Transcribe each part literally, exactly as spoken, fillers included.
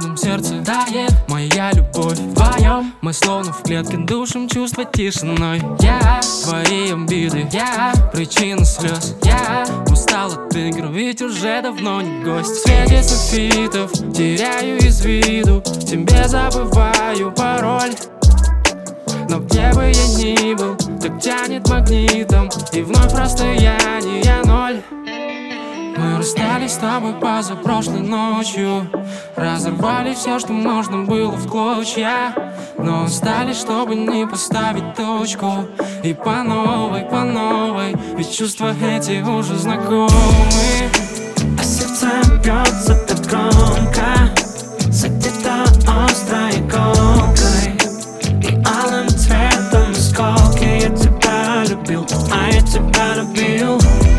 каждом сердце тает моя любовь вдвоем. Мы словно в клетке душим чувства тишиной. Я твои обиды, я причина слез. Я устал от игр, ведь уже давно не гость. В свете софитов теряю из виду, тебе забываю пароль. Но где бы я ни был, так тянет магнитом, и вновь расстояние ноль. Мы расстались с тобой позапрошлой ночью, разорвали все, что можно было в клочья, но остались, чтобы не поставить точку. И по новой, по новой, ведь чувства эти уже знакомы. А сердце бьется так громко, задето острой иголкой и алым цветом осколки. Я тебя любил, а я тебя любил.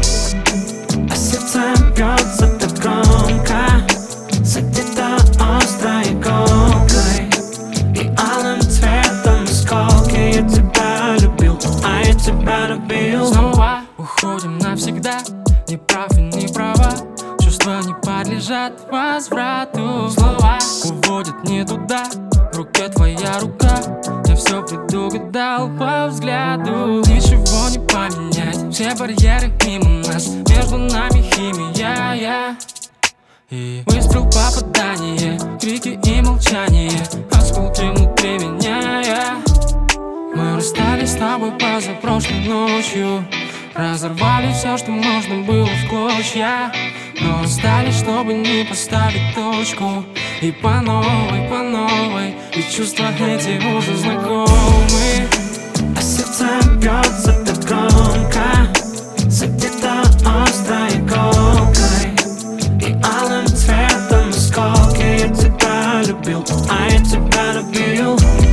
А сердце бьется так громко, задето острой иголкой и алым цветом осколки. Я тебя любил, а я тебя любил. Снова уходим навсегда, не прав и не права. Чувства не подлежат возврату. Слова уводят не туда, в руке твоя рука. Я все предугадал по взгляду. Ничего не поменять, все барьеры мимо нас. Между нами химия, я и выстрел, попадание, крики и молчание, осколки внутри меня, я. Мы расстались с тобой позапрошлой ночью, разорвали все, что можно было в клочья, но остались, чтобы не поставить точку. И по новой, по новой, ведь чувства эти уже знакомы. А сердце бьется так громко, задето острой иголкой и алым цветом осколки. Я тебя любил, а я тебя любил.